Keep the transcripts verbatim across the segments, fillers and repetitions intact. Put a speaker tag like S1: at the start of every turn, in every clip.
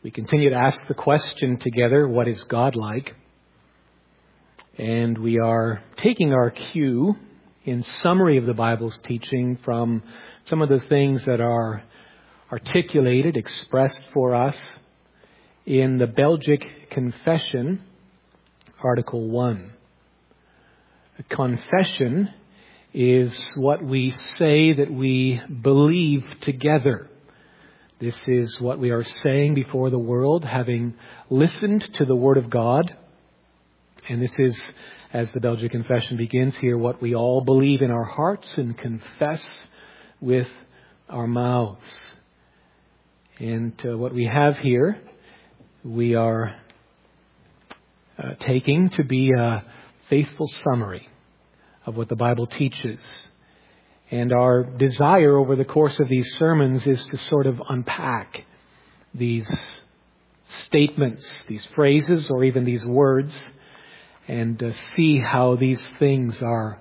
S1: We continue to ask the question together, what is God like? And we are taking our cue in summary of the Bible's teaching from some of the things that are articulated, expressed for us in the Belgic Confession, Article one. A confession is what we say that we believe together. This is what we are saying before the world, having listened to the Word of God. And this is, as the Belgic Confession begins here, what we all believe in our hearts and confess with our mouths. And uh, what we have here, we are uh, taking to be a faithful summary of what the Bible teaches. And our desire over the course of these sermons is to sort of unpack these statements, these phrases, or even these words, and uh, see how these things are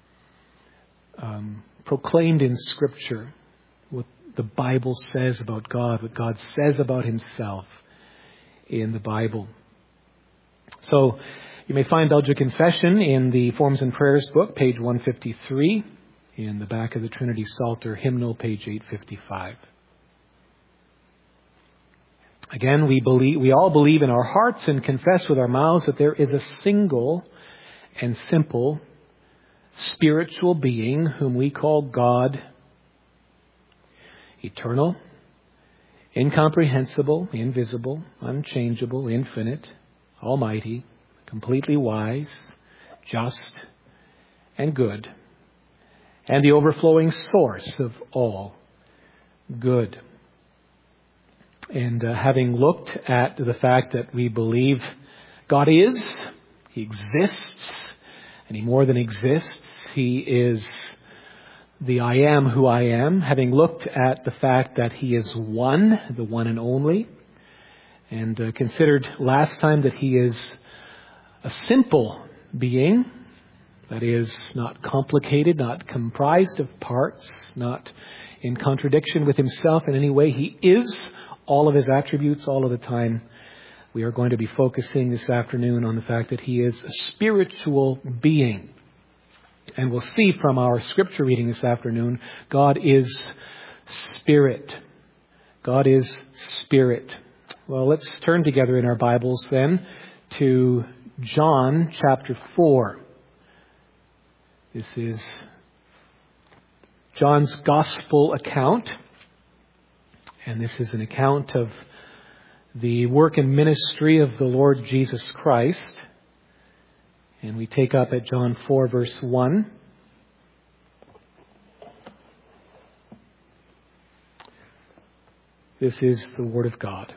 S1: um, proclaimed in Scripture, what the Bible says about God, what God says about Himself in the Bible. So you may find Belgic Confession in the Forms and Prayers book, page one fifty-three. In the back of the Trinity Psalter hymnal, page eight fifty-five. Again, we believe, we all believe in our hearts and confess with our mouths that there is a single and simple spiritual being whom we call God, eternal, incomprehensible, invisible, unchangeable, infinite, almighty, completely wise, just, and good, and the overflowing source of all good. And uh, having looked at the fact that we believe God is, He exists, and He more than exists, He is the I am who I am. Having looked at the fact that He is one, the one and only, and uh, considered last time that He is a simple being, that is, not complicated, not comprised of parts, not in contradiction with Himself in any way. He is all of His attributes all of the time. We are going to be focusing this afternoon on the fact that He is a spiritual being. And we'll see from our scripture reading this afternoon, God is Spirit. God is Spirit. Well, let's turn together in our Bibles then to John chapter four. This is John's Gospel account, and this is an account of the work and ministry of the Lord Jesus Christ. And we take up at John four, verse one. This is the Word of God.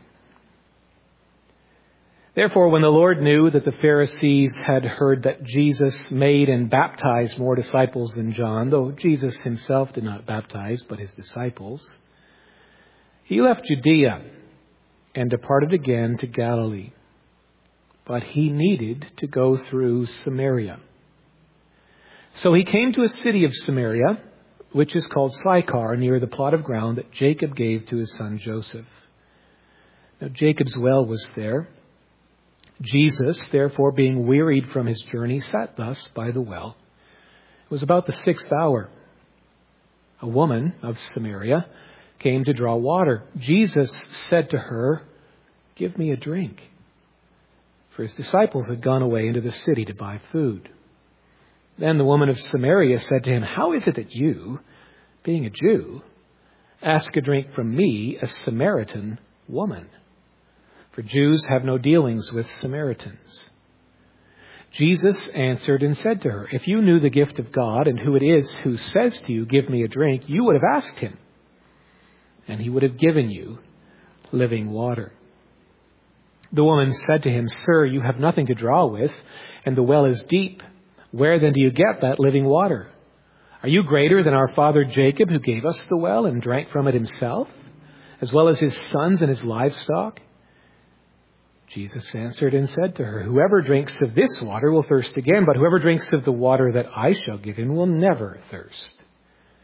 S1: Therefore, when the Lord knew that the Pharisees had heard that Jesus made and baptized more disciples than John, though Jesus Himself did not baptize, but His disciples, He left Judea and departed again to Galilee. But He needed to go through Samaria. So He came to a city of Samaria, which is called Sychar, near the plot of ground that Jacob gave to his son Joseph. Now Jacob's well was there. Jesus, therefore, being wearied from His journey, sat thus by the well. It was about the sixth hour. A woman of Samaria came to draw water. Jesus said to her, "Give me a drink." For His disciples had gone away into the city to buy food. Then the woman of Samaria said to Him, "How is it that you, being a Jew, ask a drink from me, a Samaritan woman? For Jews have no dealings with Samaritans." Jesus answered and said to her, "If you knew the gift of God and who it is who says to you, 'Give me a drink,' you would have asked Him, and He would have given you living water." The woman said to Him, "Sir, you have nothing to draw with, and the well is deep. Where then do you get that living water? Are you greater than our father Jacob, who gave us the well and drank from it himself, as well as his sons and his livestock?" Jesus answered and said to her, "Whoever drinks of this water will thirst again, but whoever drinks of the water that I shall give him will never thirst.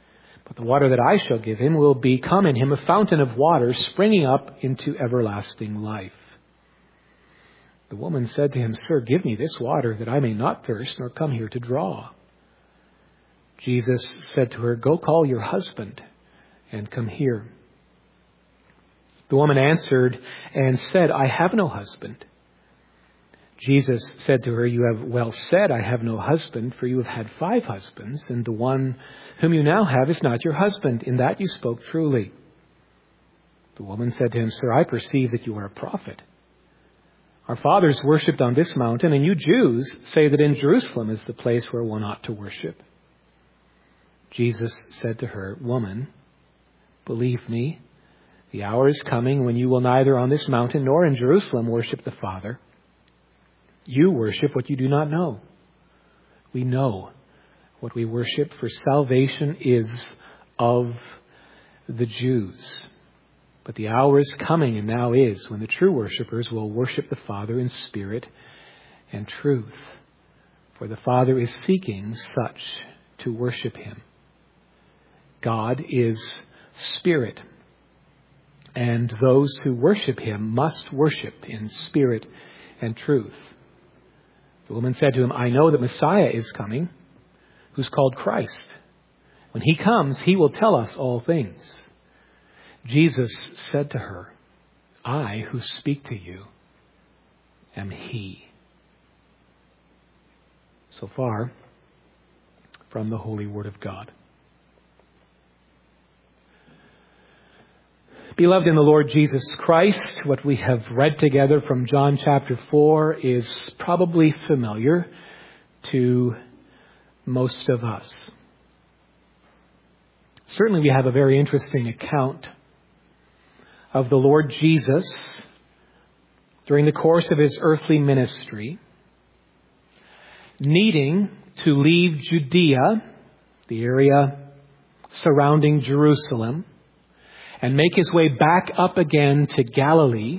S1: But the water that I shall give him will become in him a fountain of water springing up into everlasting life." The woman said to him, "Sir, give me this water that I may not thirst nor come here to draw." Jesus said to her, "Go call your husband and come here." The woman answered and said, "I have no husband." Jesus said to her, "You have well said, I have no husband, for you have had five husbands, and the one whom you now have is not your husband. In that you spoke truly." The woman said to him, "Sir, I perceive that you are a prophet. Our fathers worshipped on this mountain, and you Jews say that in Jerusalem is the place where one ought to worship." Jesus said to her, "Woman, believe me, the hour is coming when you will neither on this mountain nor in Jerusalem worship the Father. You worship what you do not know. We know what we worship, for salvation is of the Jews. But the hour is coming, and now is, when the true worshipers will worship the Father in spirit and truth. For the Father is seeking such to worship him. God is spirit, and those who worship him must worship in spirit and truth." The woman said to him, "I know that Messiah is coming, who's called Christ. When he comes, he will tell us all things." Jesus said to her, "I who speak to you am he." So far from the Holy Word of God. Beloved in the Lord Jesus Christ, what we have read together from John chapter four is probably familiar to most of us. Certainly we have a very interesting account of the Lord Jesus during the course of his earthly ministry, needing to leave Judea, the area surrounding Jerusalem, and make his way back up again to Galilee.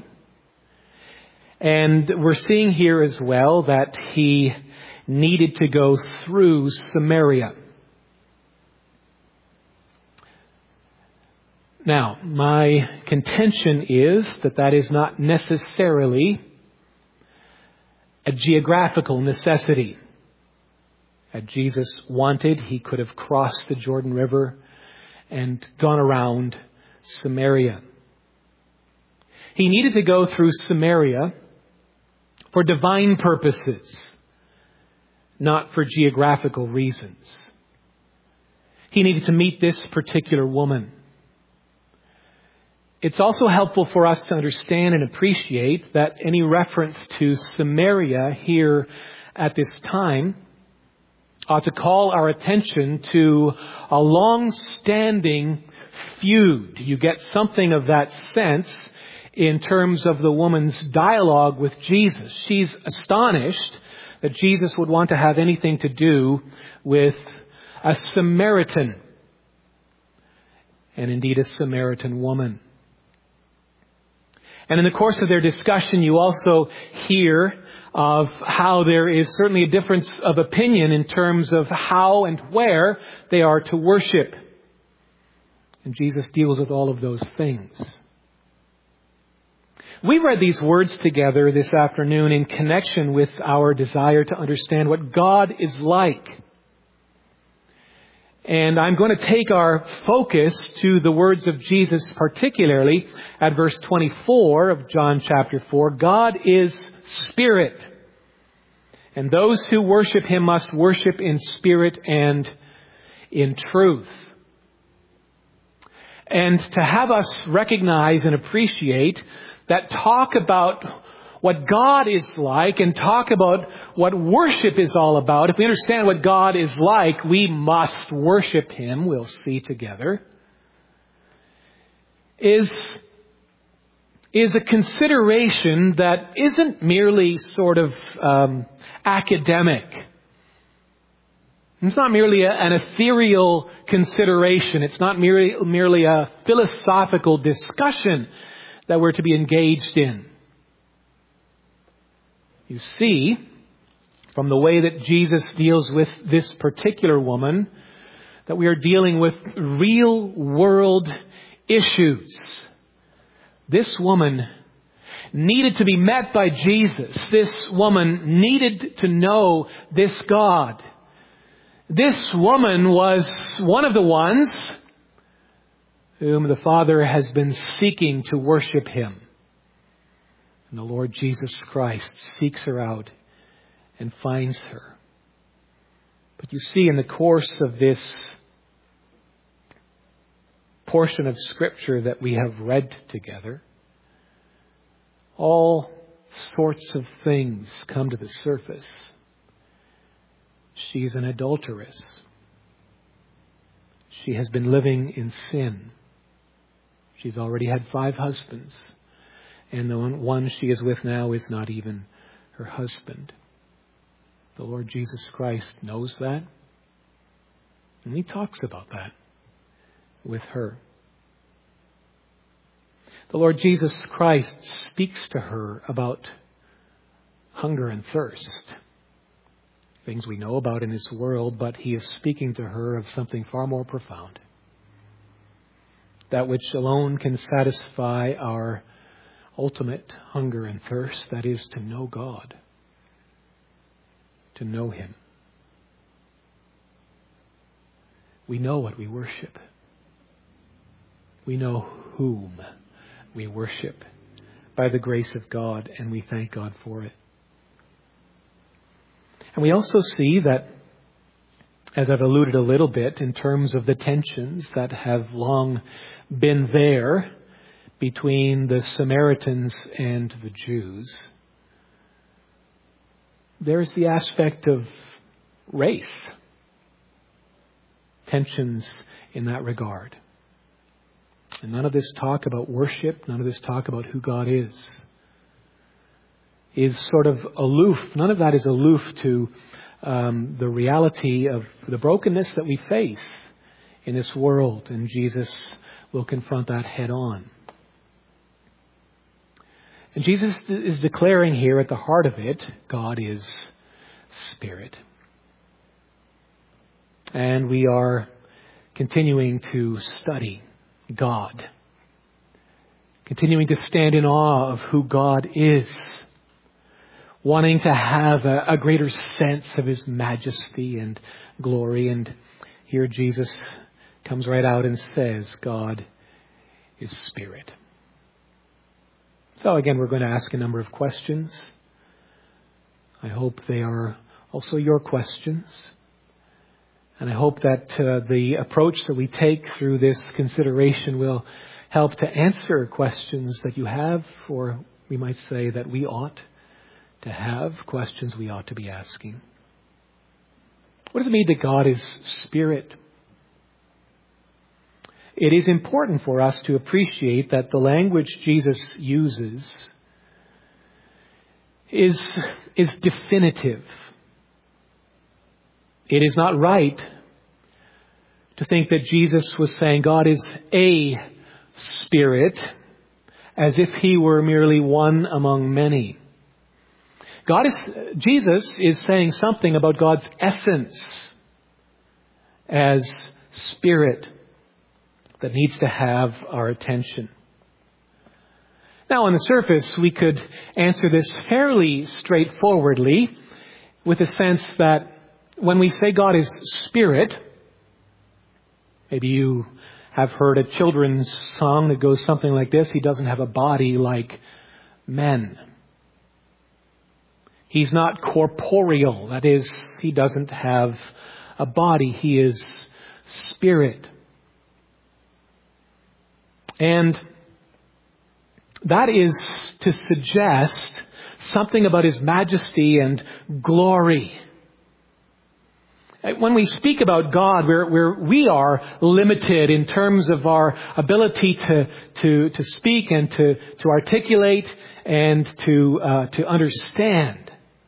S1: And we're seeing here as well that he needed to go through Samaria. Now, my contention is that that is not necessarily a geographical necessity. Had Jesus wanted, he could have crossed the Jordan River and gone around Samaria. He needed to go through Samaria for divine purposes, not for geographical reasons. He needed to meet this particular woman. It's also helpful for us to understand and appreciate that any reference to Samaria here at this time ought to call our attention to a long-standing feud. You get something of that sense in terms of the woman's dialogue with Jesus. She's astonished that Jesus would want to have anything to do with a Samaritan, and indeed a Samaritan woman. And in the course of their discussion, you also hear of how there is certainly a difference of opinion in terms of how and where they are to worship. And Jesus deals with all of those things. We read these words together this afternoon in connection with our desire to understand what God is like. And I'm going to take our focus to the words of Jesus, particularly at verse twenty-four of John chapter four. God is spirit, and those who worship him must worship in spirit and in truth. And to have us recognize and appreciate that talk about what God is like and talk about what worship is all about. If we understand what God is like, we must worship him, we'll see together, is, is a consideration that isn't merely sort of um, academic. It's not merely a, an ethereal consideration. It's not merely, merely a philosophical discussion that we're to be engaged in. You see, from the way that Jesus deals with this particular woman, that we are dealing with real world issues. This woman needed to be met by Jesus. This woman needed to know this God. This woman was one of the ones whom the Father has been seeking to worship Him. And the Lord Jesus Christ seeks her out and finds her. But you see, in the course of this portion of Scripture that we have read together, all sorts of things come to the surface. She's an adulteress. She has been living in sin. She's already had five husbands. And the one she is with now is not even her husband. The Lord Jesus Christ knows that. And He talks about that with her. The Lord Jesus Christ speaks to her about hunger and thirst. Things we know about in this world, but He is speaking to her of something far more profound. That which alone can satisfy our ultimate hunger and thirst, that is to know God, to know Him. We know what we worship. We know whom we worship by the grace of God, and we thank God for it. And we also see that, as I've alluded a little bit, in terms of the tensions that have long been there between the Samaritans and the Jews, there's the aspect of race. Tensions in that regard. And none of this talk about worship, none of this talk about who God is, is sort of aloof. None of that is aloof to um, the reality of the brokenness that we face in this world. And Jesus will confront that head on. And Jesus is declaring here at the heart of it, God is Spirit. And we are continuing to study God. Continuing to stand in awe of who God is. Wanting to have a, a greater sense of His majesty and glory. And here Jesus comes right out and says, God is Spirit. So again, we're going to ask a number of questions. I hope they are also your questions. And I hope that uh, the approach that we take through this consideration will help to answer questions that you have, or we might say that we ought to have, questions we ought to be asking. What does it mean that God is Spirit? It is important for us to appreciate that the language Jesus uses is, is definitive. It is not right to think that Jesus was saying God is a Spirit, as if He were merely one among many. God is, Jesus is saying something about God's essence as Spirit that needs to have our attention. Now, on the surface, we could answer this fairly straightforwardly with the sense that when we say God is Spirit, maybe you have heard a children's song that goes something like this: He doesn't have a body like men. He's not corporeal. That is, He doesn't have a body. He is Spirit. And that is to suggest something about His majesty and glory. When we speak about God, we're, we're, we are limited in terms of our ability to, to, to speak and to, to articulate and to, uh, to understand.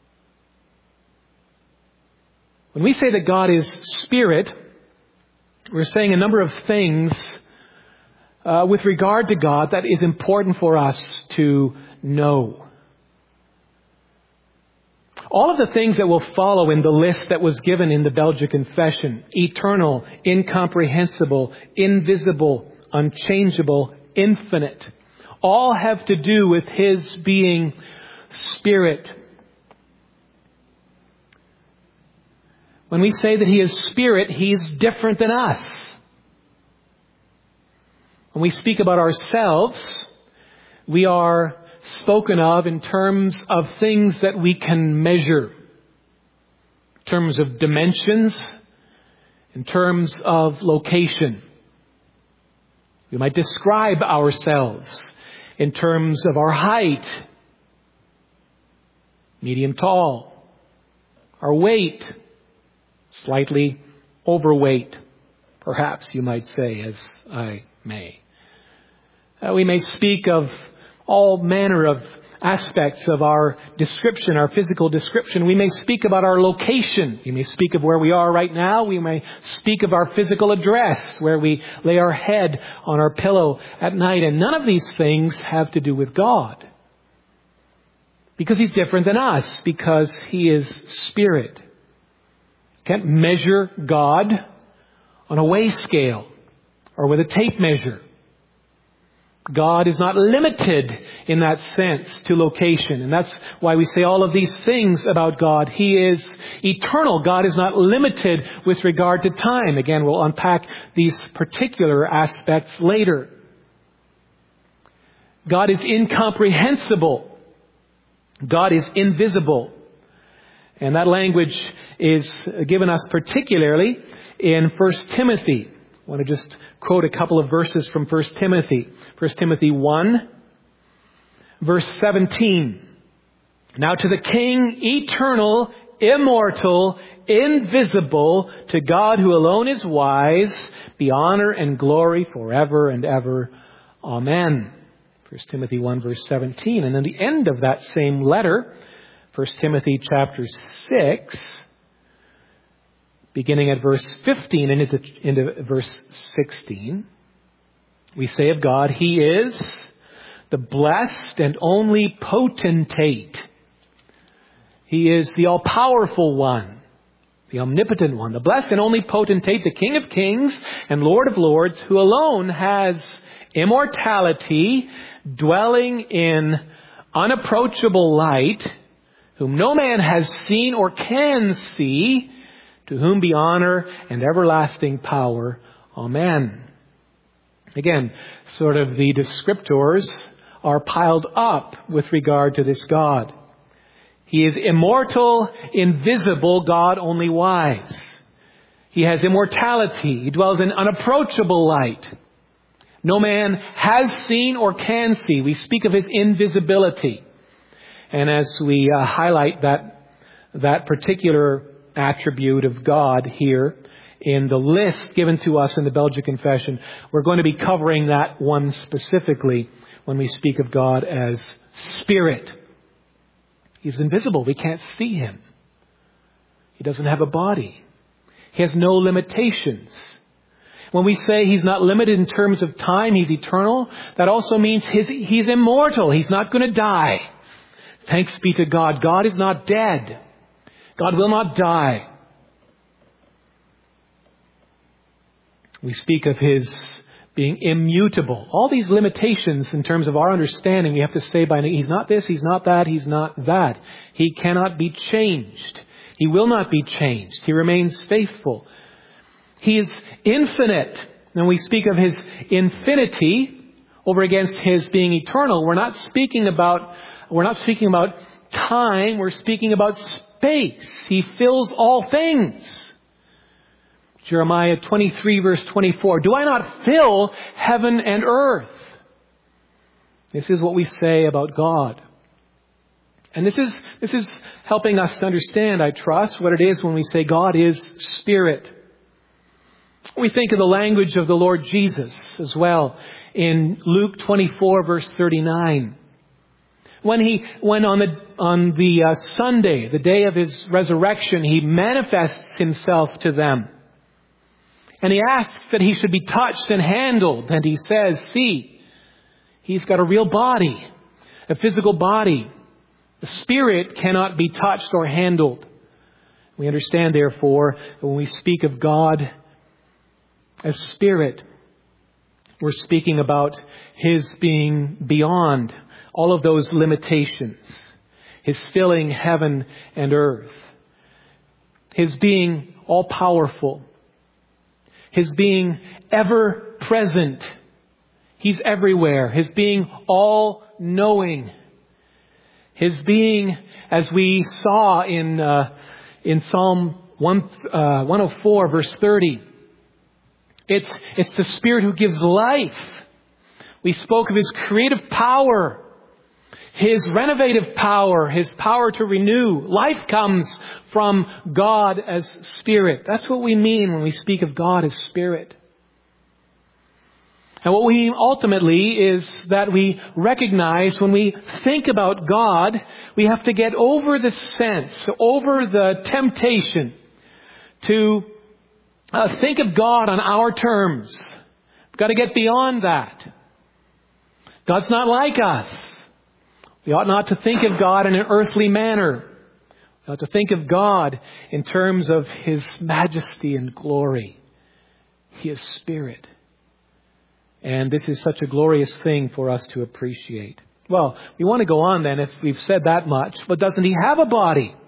S1: When we say that God is Spirit, we're saying a number of things uh, with regard to God that is important for us to know. All of the things that will follow in the list that was given in the Belgic Confession, eternal, incomprehensible, invisible, unchangeable, infinite, all have to do with His being Spirit. When we say that He is Spirit, He's different than us. When we speak about ourselves, we are spoken of in terms of things that we can measure, in terms of dimensions, in terms of location. We might describe ourselves in terms of our height, medium tall, our weight, slightly overweight, perhaps you might say, as I may. Uh, we may speak of all manner of aspects of our description, our physical description. We may speak about our location. We may speak of where we are right now. We may speak of our physical address, where we lay our head on our pillow at night. And none of these things have to do with God. Because He's different than us. Because He is Spirit. Can't measure God on a weigh scale or with a tape measure. God is not limited in that sense to location. And that's why we say all of these things about God. He is eternal. God is not limited with regard to time. Again, we'll unpack these particular aspects later. God is incomprehensible. God is invisible. And that language is given us particularly in First Timothy. I want to just quote a couple of verses from First Timothy. First Timothy one, verse seventeen. Now to the King, eternal, immortal, invisible, to God who alone is wise, be honor and glory forever and ever. Amen. First Timothy one, verse seventeen. And then the end of that same letter, First Timothy chapter six, beginning at verse fifteen and into, into verse sixteen, we say of God, He is the blessed and only potentate. He is the all-powerful one, the omnipotent one, the blessed and only potentate, the King of kings and Lord of lords, who alone has immortality, dwelling in unapproachable light, whom no man has seen or can see, to whom be honor and everlasting power. Amen. Again, sort of the descriptors are piled up with regard to this God. He is immortal, invisible, God only wise. He has immortality. He dwells in unapproachable light. No man has seen or can see. We speak of His invisibility. And as we uh, highlight that, that particular attribute of God here in the list given to us in the Belgic Confession, we're going to be covering that one specifically when we speak of God as Spirit. He's invisible. We can't see Him. He doesn't have a body. He has no limitations. When we say He's not limited in terms of time, He's eternal, that also means his, He's immortal. He's not going to die. Thanks be to God. God is not dead. God will not die. We speak of His being immutable. All these limitations in terms of our understanding, we have to say by He's not this, He's not that, He's not that. He cannot be changed. He will not be changed. He remains faithful. He is infinite. When we speak of His infinity over against His being eternal, we're not speaking about, we're not speaking about time, we're speaking about space. He fills all things. Jeremiah twenty-three verse twenty-four. Do I not fill heaven and earth? This is what we say about God. And this is, this is helping us to understand, I trust, what it is when we say God is Spirit. We think of the language of the Lord Jesus as well in Luke twenty-four verse thirty-nine. When he, when on the, on the uh, Sunday, the day of His resurrection, He manifests Himself to them. And He asks that He should be touched and handled. And He says, see, He's got a real body, a physical body. The Spirit cannot be touched or handled. We understand, therefore, that when we speak of God as Spirit, we're speaking about His being beyond all of those limitations. His filling heaven and earth. His being all-powerful. His being ever-present. He's everywhere. His being all-knowing. His being, as we saw in uh, in Psalm one, uh, one oh four, verse thirty, it's, it's the Spirit who gives life. We spoke of His creative power, His renovative power, His power to renew. Life comes from God as Spirit. That's what we mean when we speak of God as Spirit. And what we mean ultimately is that we recognize when we think about God, we have to get over the sense, over the temptation to uh, think of God on our terms. We've got to get beyond that. God's not like us. We ought not to think of God in an earthly manner. We ought to think of God in terms of His majesty and glory. He is Spirit. And this is such a glorious thing for us to appreciate. Well, we want to go on then, if we've said that much, but doesn't He have a body?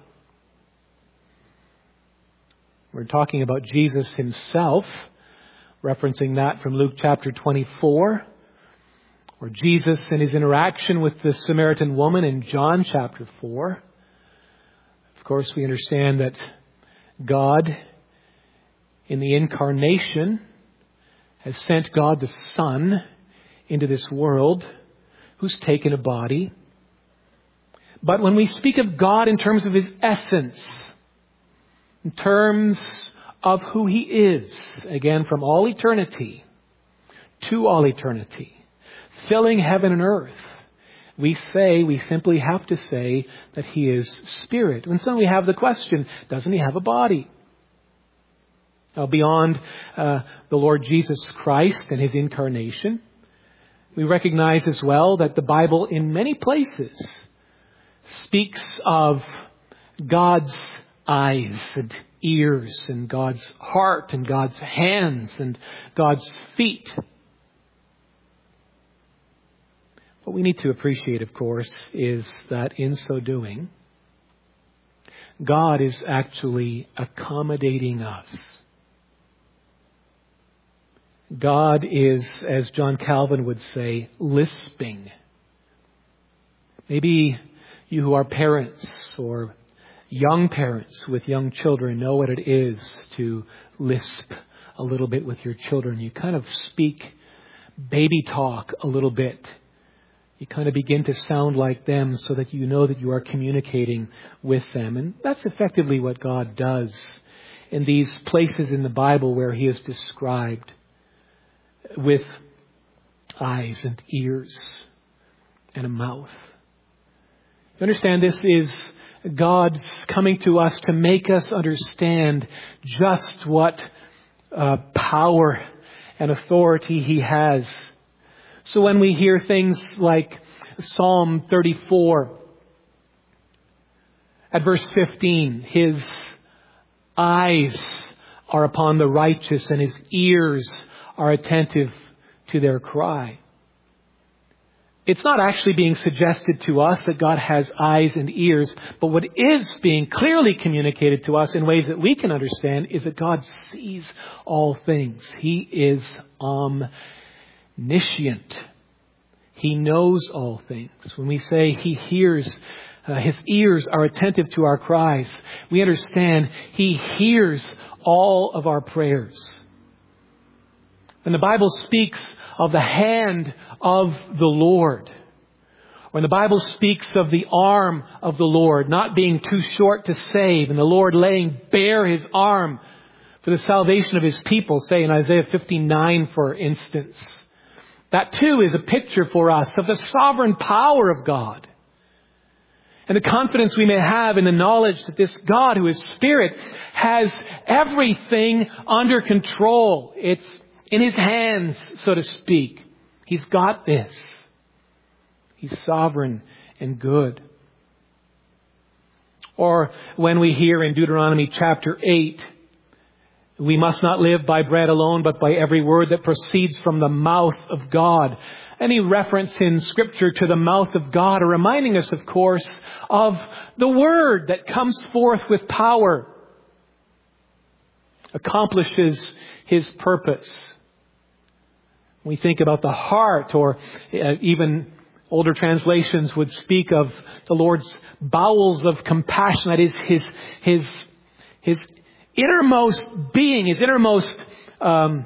S1: We're talking about Jesus Himself, referencing that from Luke chapter twenty-four, where Jesus and His interaction with the Samaritan woman in John chapter four. Of course, we understand that God, in the incarnation, has sent God the Son into this world, who's taken a body. But when we speak of God in terms of His essence, in terms of who He is, again, from all eternity to all eternity, filling heaven and earth, we say, we simply have to say that He is Spirit. And so we have the question, doesn't He have a body? Now, beyond uh, the Lord Jesus Christ and His incarnation, we recognize as well that the Bible in many places speaks of God's eyes and ears and God's heart and God's hands and God's feet. What we need to appreciate, of course, is that in so doing, God is actually accommodating us. God is, as John Calvin would say, lisping. Maybe you who are parents or young parents with young children know what it is to lisp a little bit with your children. You kind of speak baby talk a little bit. You kind of begin to sound like them so that you know that you are communicating with them. And that's effectively what God does in these places in the Bible where He is described with eyes and ears and a mouth. You understand, this is God's coming to us to make us understand just what uh, power and authority He has. So when we hear things like Psalm thirty-four, at verse fifteen, His eyes are upon the righteous and His ears are attentive to their cry. It's not actually being suggested to us that God has eyes and ears, but what is being clearly communicated to us in ways that we can understand is that God sees all things. He is omniscient. He knows all things. When we say He hears, uh, His ears are attentive to our cries, we understand He hears all of our prayers. When the Bible speaks of the hand of the Lord, when the Bible speaks of the arm of the Lord not being too short to save, and the Lord laying bare His arm for the salvation of His people, say in Isaiah fifty-nine, for instance, that too is a picture for us of the sovereign power of God. And the confidence we may have in the knowledge that this God who is Spirit has everything under control. It's in His hands, so to speak. He's got this. He's sovereign and good. Or when we hear in Deuteronomy chapter eight, we must not live by bread alone, but by every word that proceeds from the mouth of God. Any reference in Scripture to the mouth of God are reminding us, of course, of the Word that comes forth with power, accomplishes His purpose. We think about the heart, or uh, even older translations would speak of the Lord's bowels of compassion. That is His, His, His innermost being, His innermost, um,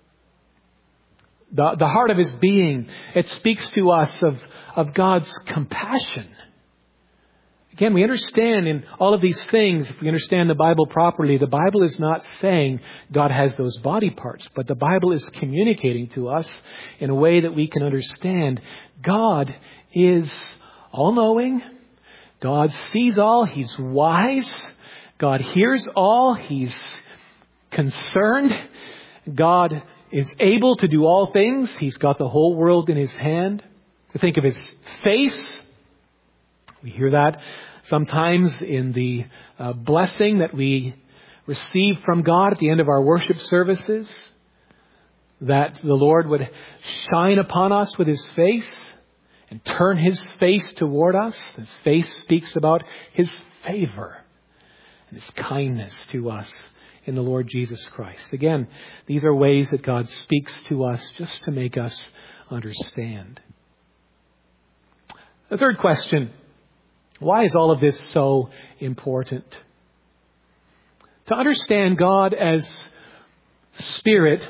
S1: the, the heart of His being. It speaks to us of, of God's compassion. Again, we understand in all of these things, if we understand the Bible properly, the Bible is not saying God has those body parts, but the Bible is communicating to us in a way that we can understand God is all-knowing. God sees all. He's wise. God hears all. He's concerned. God is able to do all things. He's got the whole world in His hand. To think of His face. We hear that sometimes in the uh, blessing that we receive from God at the end of our worship services. That the Lord would shine upon us with His face and turn His face toward us. His face speaks about His favor and His kindness to us in the Lord Jesus Christ. Again, these are ways that God speaks to us just to make us understand. The third question, why is all of this so important? To understand God as Spirit,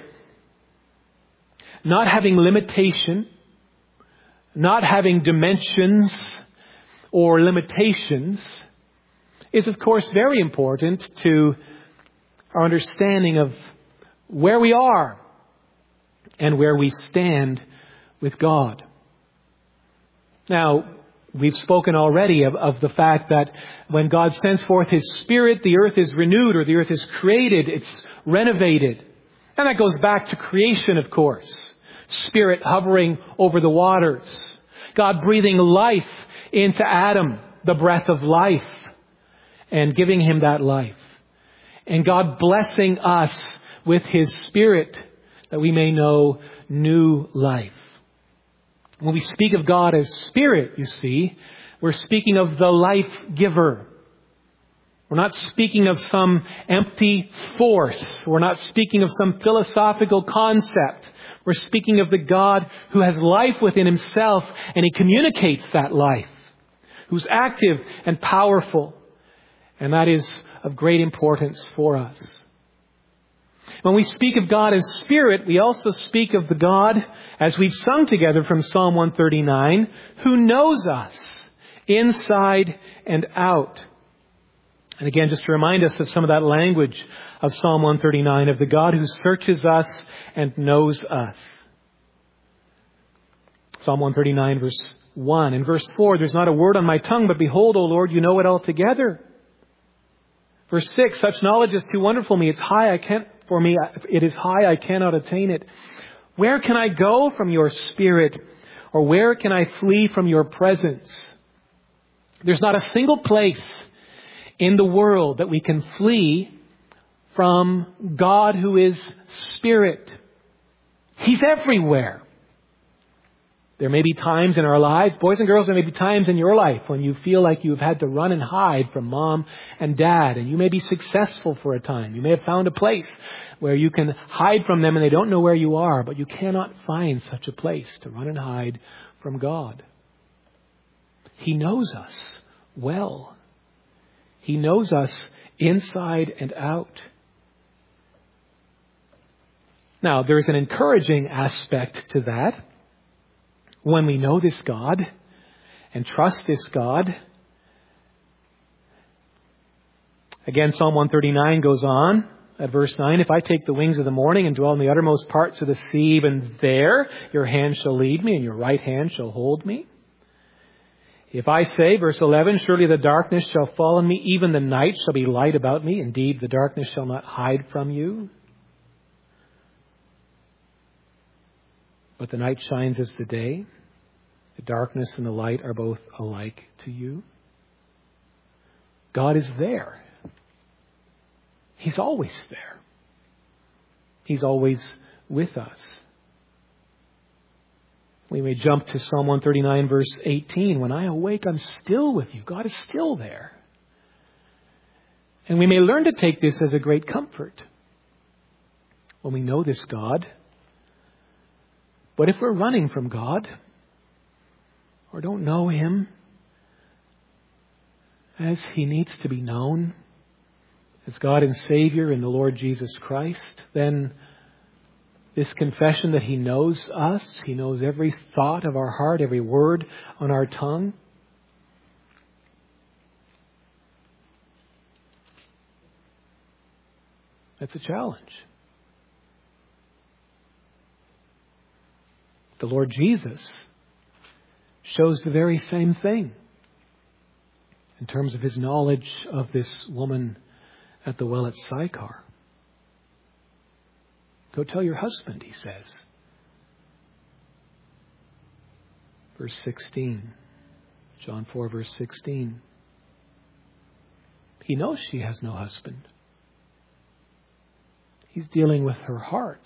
S1: not having limitation, not having dimensions or limitations, is of course very important to our understanding of where we are and where we stand with God. Now, we've spoken already of, of the fact that when God sends forth His Spirit, the earth is renewed, or the earth is created, it's renovated. And that goes back to creation, of course. Spirit hovering over the waters. God breathing life into Adam, the breath of life, and giving him that life. And God blessing us with His Spirit that we may know new life. When we speak of God as Spirit, you see, we're speaking of the life giver. We're not speaking of some empty force. We're not speaking of some philosophical concept. We're speaking of the God who has life within Himself, and He communicates that life, who's active and powerful. And that is of great importance for us. When we speak of God as Spirit, we also speak of the God, as we've sung together from Psalm one thirty-nine, who knows us inside and out. And again, just to remind us of some of that language of Psalm one thirty-nine, of the God who searches us and knows us. Psalm one thirty-nine, verse one. In verse four, there's not a word on my tongue, but behold, O Lord, you know it altogether. Verse six, such knowledge is too wonderful for me. It's high, I can't, for me, it is high, I cannot attain it. Where can I go from your Spirit? Or where can I flee from your presence? There's not a single place in the world that we can flee from God who is Spirit. He's everywhere. There may be times in our lives, boys and girls, there may be times in your life when you feel like you've had to run and hide from mom and dad, and you may be successful for a time. You may have found a place where you can hide from them and they don't know where you are, but you cannot find such a place to run and hide from God. He knows us well. He knows us inside and out. Now, there's an encouraging aspect to that. When we know this God and trust this God. Again, Psalm one thirty-nine goes on at verse nine. If I take the wings of the morning and dwell in the uttermost parts of the sea, even there your hand shall lead me and your right hand shall hold me. If I say, verse eleven, surely the darkness shall fall on me, even the night shall be light about me. Indeed, the darkness shall not hide from you. But the night shines as the day. The darkness and the light are both alike to you. God is there. He's always there. He's always with us. We may jump to Psalm one thirty-nine, verse eighteen. When I awake, I'm still with you. God is still there. And we may learn to take this as a great comfort when we know this God. But if we're running from God or don't know Him as He needs to be known, as God and Savior in the Lord Jesus Christ, then this confession that He knows us, He knows every thought of our heart, every word on our tongue, that's a challenge. The Lord Jesus shows the very same thing in terms of His knowledge of this woman at the well at Sychar. Go tell your husband, He says. Verse sixteen. John four, verse sixteen. He knows she has no husband. He's dealing with her heart.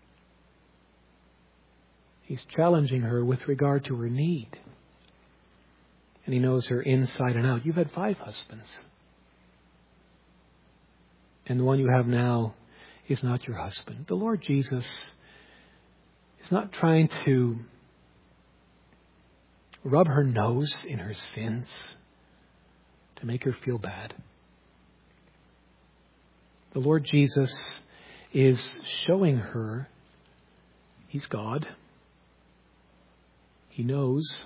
S1: He's challenging her with regard to her need. And He knows her inside and out. You've had five husbands. And the one you have now is not your husband. The Lord Jesus is not trying to rub her nose in her sins to make her feel bad. The Lord Jesus is showing her He's God. He knows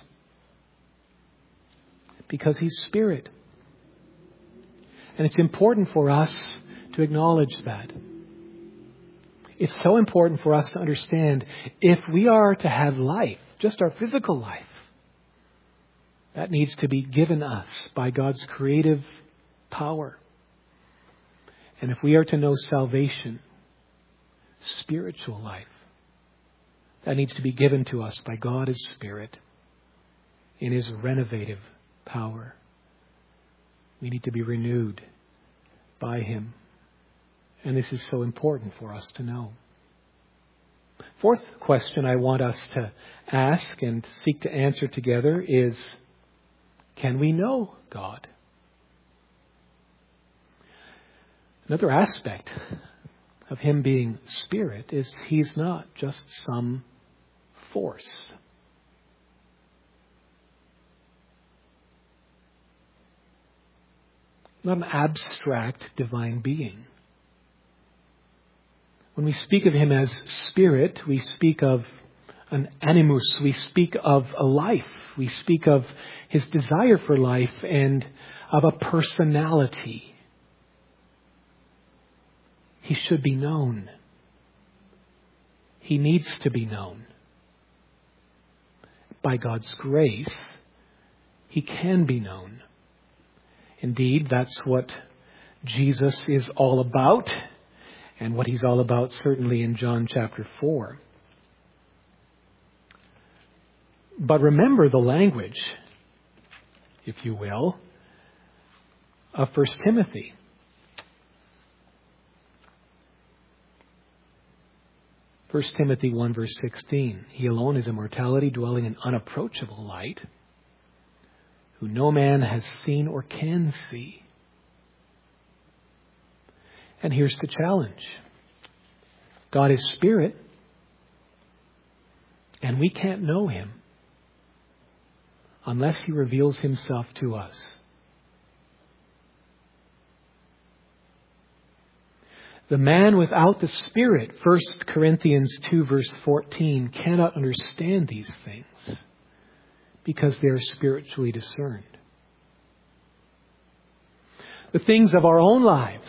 S1: because He's Spirit. And it's important for us to acknowledge that. It's so important for us to understand if we are to have life, just our physical life, that needs to be given us by God's creative power. And if we are to know salvation, spiritual life, that needs to be given to us by God as Spirit in His renovative power. We need to be renewed by Him. And this is so important for us to know. Fourth question I want us to ask and seek to answer together is, can we know God? Another aspect of Him being Spirit is He's not just some force. Not an abstract divine being. When we speak of Him as Spirit, we speak of an animus. We speak of a life. We speak of His desire for life and of a personality. He should be known. He needs to be known. By God's grace, He can be known. Indeed, that's what Jesus is all about, and what He's all about certainly in John chapter four. But remember the language, if you will, of First Timothy. First Timothy one verse sixteen. He alone is immortality, dwelling in unapproachable light, who no man has seen or can see. And here's the challenge. God is Spirit, and we can't know Him unless He reveals Himself to us. The man without the Spirit, First Corinthians two verse fourteen, cannot understand these things because they are spiritually discerned. The things of our own lives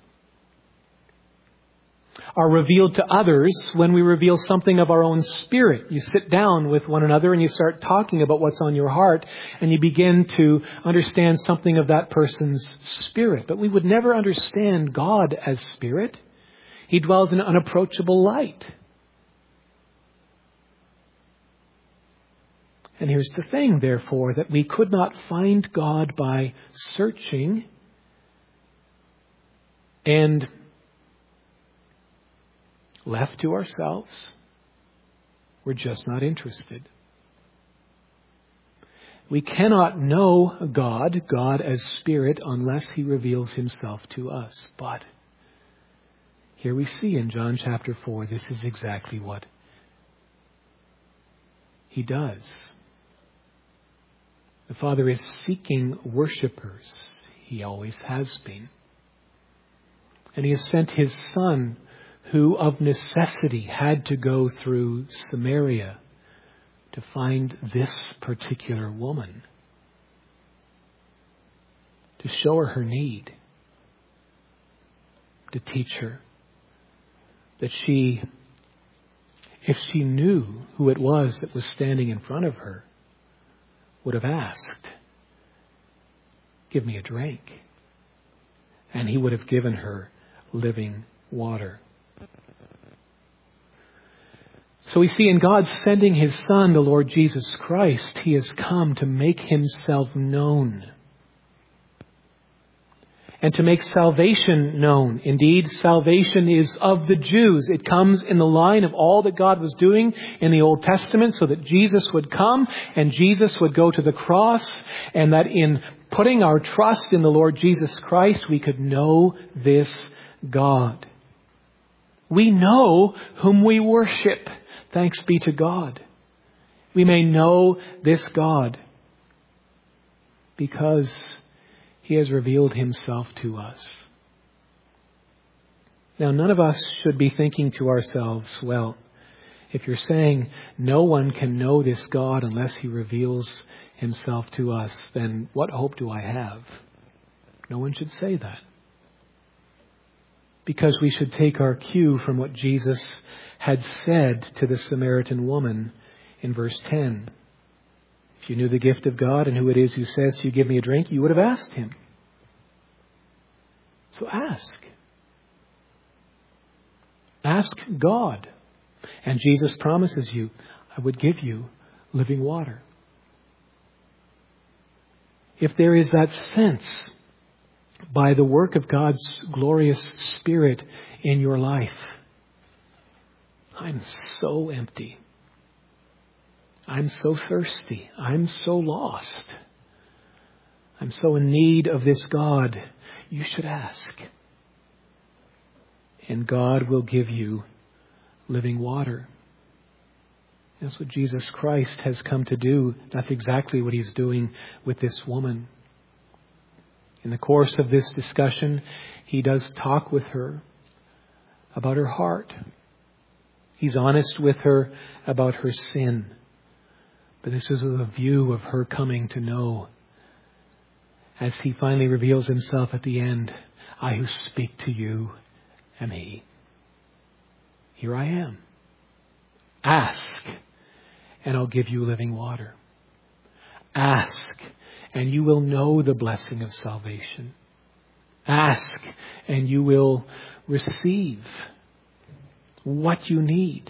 S1: are revealed to others when we reveal something of our own spirit. You sit down with one another and you start talking about what's on your heart, and you begin to understand something of that person's spirit. But we would never understand God as Spirit. He dwells in unapproachable light. And here's the thing, therefore, that we could not find God by searching And left to ourselves, we're just not interested. We cannot know God, God as Spirit, unless He reveals Himself to us. But here we see in John chapter four, this is exactly what He does. The Father is seeking worshipers. He always has been. And He has sent His Son, who of necessity had to go through Samaria to find this particular woman, to show her her need, to teach her that she, if she knew who it was that was standing in front of her, would have asked, "Give me a drink." And He would have given her living water. So we see in God sending His Son, the Lord Jesus Christ, He has come to make Himself known. And to make salvation known. Indeed, salvation is of the Jews. It comes in the line of all that God was doing in the Old Testament so that Jesus would come and Jesus would go to the cross, and that in putting our trust in the Lord Jesus Christ, we could know this God. We know whom we worship. Thanks be to God. We may know this God because He has revealed Himself to us. Now, none of us should be thinking to ourselves, well, if you're saying no one can know this God unless He reveals Himself to us, then what hope do I have? No one should say that. Because we should take our cue from what Jesus had said to the Samaritan woman in verse ten. If you knew the gift of God and who it is who says to you, "Give me a drink," you would have asked Him. So ask. Ask God. And Jesus promises you, "I would give you living water." If there is that sense by the work of God's glorious Spirit in your life, I'm so empty. I'm so thirsty. I'm so lost. I'm so in need of this God. You should ask. And God will give you living water. That's what Jesus Christ has come to do. That's exactly what He's doing with this woman. In the course of this discussion, He does talk with her about her heart. He's honest with her about her sin. But this is with a view of her coming to know, as He finally reveals Himself at the end, "I who speak to you am He. Here I am. Ask, and I'll give you living water. Ask, and you will know the blessing of salvation. Ask, and you will receive what you need."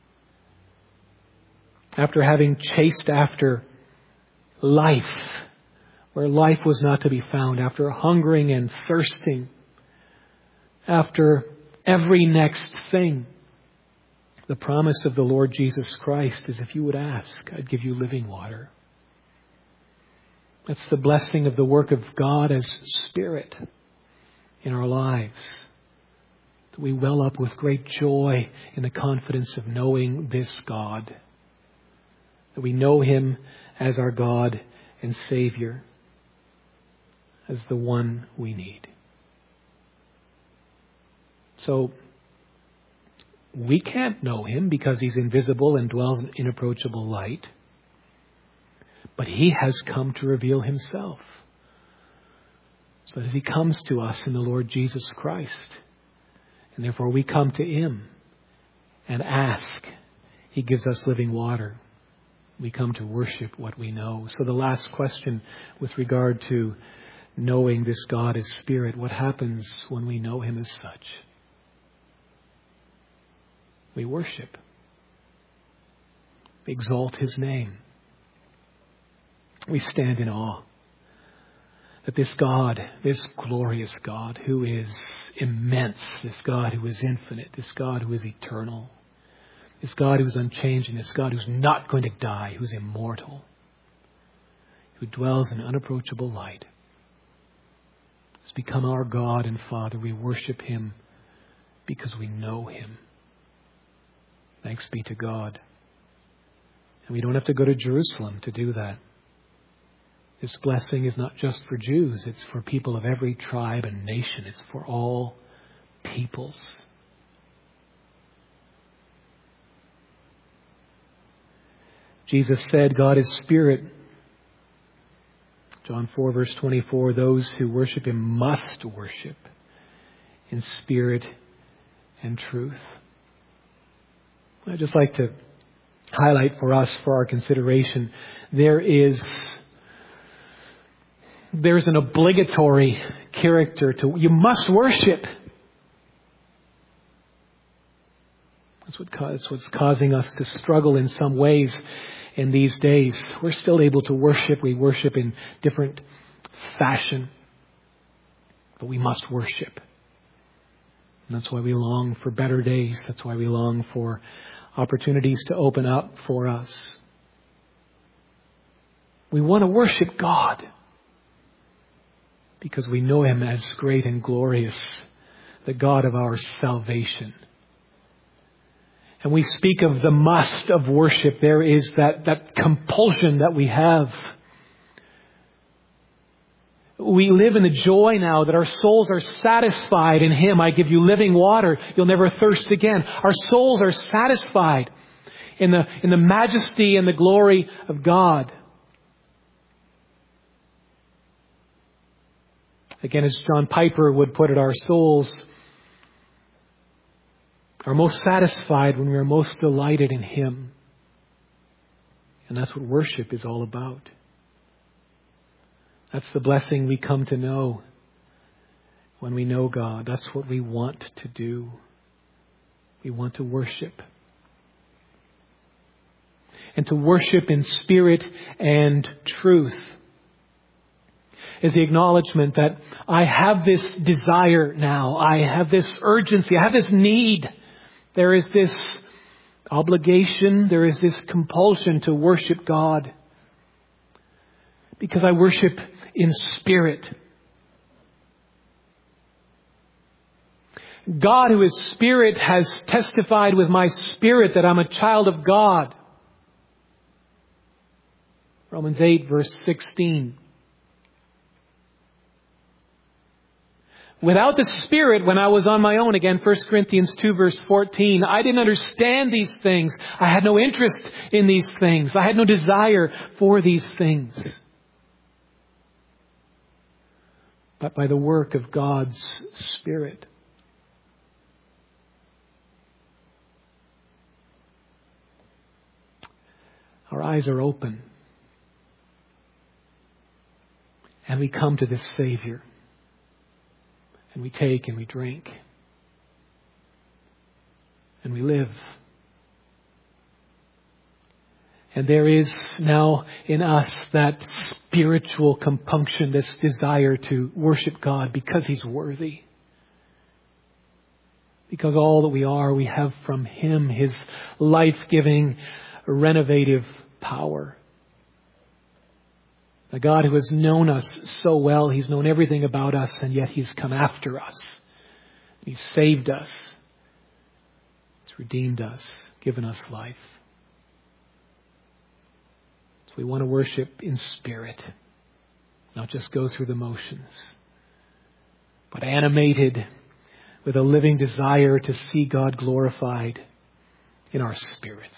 S1: After having chased after life, where life was not to be found, after hungering and thirsting, after every next thing, the promise of the Lord Jesus Christ is, if you would ask, I'd give you living water. That's the blessing of the work of God as Spirit in our lives. That we well up with great joy in the confidence of knowing this God. That we know Him as our God and Savior, as the one we need. So, we can't know Him because He's invisible and dwells in inapproachable light. But He has come to reveal Himself. So as He comes to us in the Lord Jesus Christ, and therefore we come to Him and ask, He gives us living water. We come to worship what we know. So the last question with regard to knowing this God as Spirit, what happens when we know Him as such? We worship. We exalt His name. We stand in awe. that this God, this glorious God who is immense, this God who is infinite, this God who is eternal, this God who is unchanging, this God who's not going to die, who's immortal, who dwells in unapproachable light, has become our God and Father. We worship Him because we know Him. Thanks be to God. And we don't have to go to Jerusalem to do that. This blessing is not just for Jews. It's for people of every tribe and nation. It's for all peoples. Jesus said, God is spirit. John four, verse twenty-four, those who worship Him must worship in spirit and truth. I'd just like to highlight for us, for our consideration, there is there's an obligatory character to, you must worship. That's what that's what's causing us to struggle in some ways in these days. We're still able to worship. We worship in different fashion, but we must worship. And that's why we long for better days. That's why we long for opportunities to open up for us. We want to worship God because we know Him as great and glorious, the God of our salvation. And we speak of the must of worship. There is that, that compulsion that we have. We live in the joy now that our souls are satisfied in Him. I give you living water. You'll never thirst again. Our souls are satisfied in the, in the majesty and the glory of God. Again, as John Piper would put it, our souls are most satisfied when we are most delighted in Him. And that's what worship is all about. That's the blessing we come to know when we know God. That's what we want to do. We want to worship. And to worship in spirit and truth is the acknowledgement that I have this desire now. I have this urgency. I have this need. There is this obligation. There is this compulsion to worship God. Because I worship in spirit. God, who is spirit, has testified with my spirit that I'm a child of God. Romans eight, verse sixteen. Without the Spirit, when I was on my own, again, First Corinthians two, verse fourteen, I didn't understand these things. I had no interest in these things. I had no desire for these things. But by the work of God's Spirit. Our eyes are open. And we come to this Savior. And we take and we drink. And we live. And there is now in us that spiritual compunction, this desire to worship God because He's worthy. Because all that we are, we have from Him, His life-giving, renovative power. The God who has known us so well, He's known everything about us, and yet He's come after us. He's saved us. He's redeemed us, given us life. So we want to worship in spirit, not just go through the motions, but animated with a living desire to see God glorified in our spirits.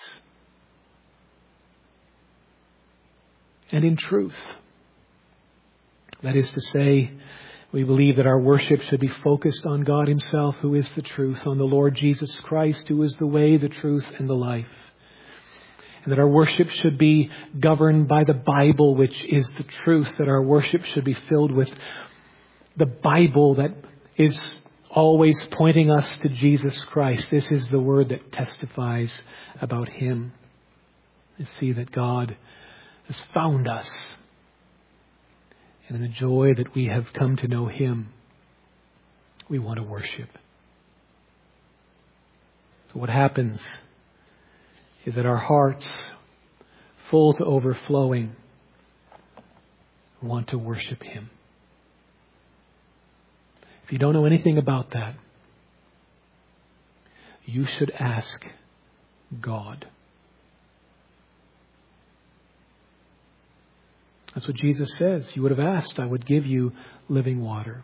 S1: And in truth. That is to say, we believe that our worship should be focused on God Himself, who is the truth, on the Lord Jesus Christ, who is the way, the truth, and the life. And that our worship should be governed by the Bible, which is the truth, that our worship should be filled with the Bible that is always pointing us to Jesus Christ. This is the word that testifies about Him. And see that God has found us And in the joy that we have come to know Him, we want to worship. So what happens is that our hearts, full to overflowing, want to worship Him. If you don't know anything about that, you should ask God. That's what Jesus says. You would have asked, I would give you living water.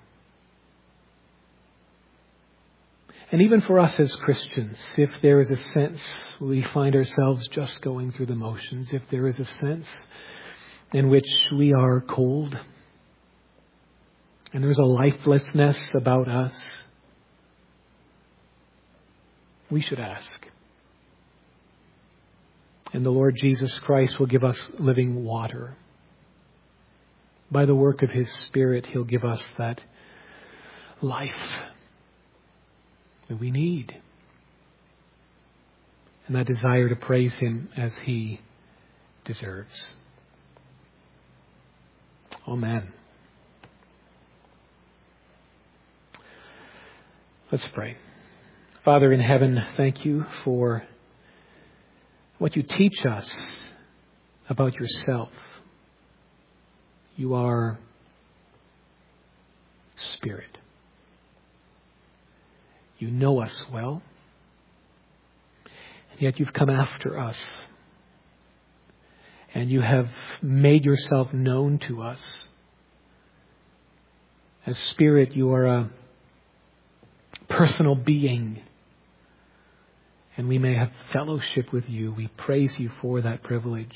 S1: And even for us as Christians, if there is a sense we find ourselves just going through the motions, if there is a sense in which we are cold, and there's a lifelessness about us, we should ask. And the Lord Jesus Christ will give us living water. By the work of His Spirit, He'll give us that life that we need. And that desire to praise Him as He deserves. Amen. Let's pray. Father in heaven, thank you for what you teach us about yourself. You are Spirit. You know us well, and yet you've come after us, and you have made yourself known to us. As Spirit, you are a personal being, and we may have fellowship with you. We praise you for that privilege.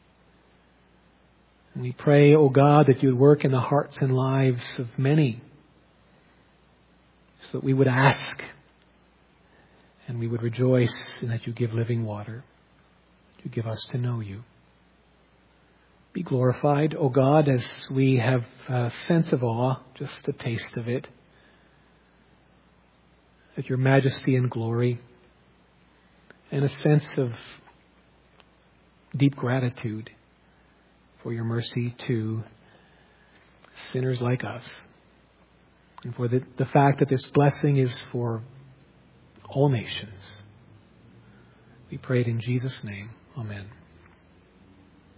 S1: And we pray, O God, that you would work in the hearts and lives of many, so that we would ask and we would rejoice in that you give living water. You give us to know you. Be glorified, O God, as we have a sense of awe, just a taste of it, at your majesty and glory, and a sense of deep gratitude for your mercy to sinners like us. And for the, the fact that this blessing is for all nations. We pray it in Jesus' name. Amen.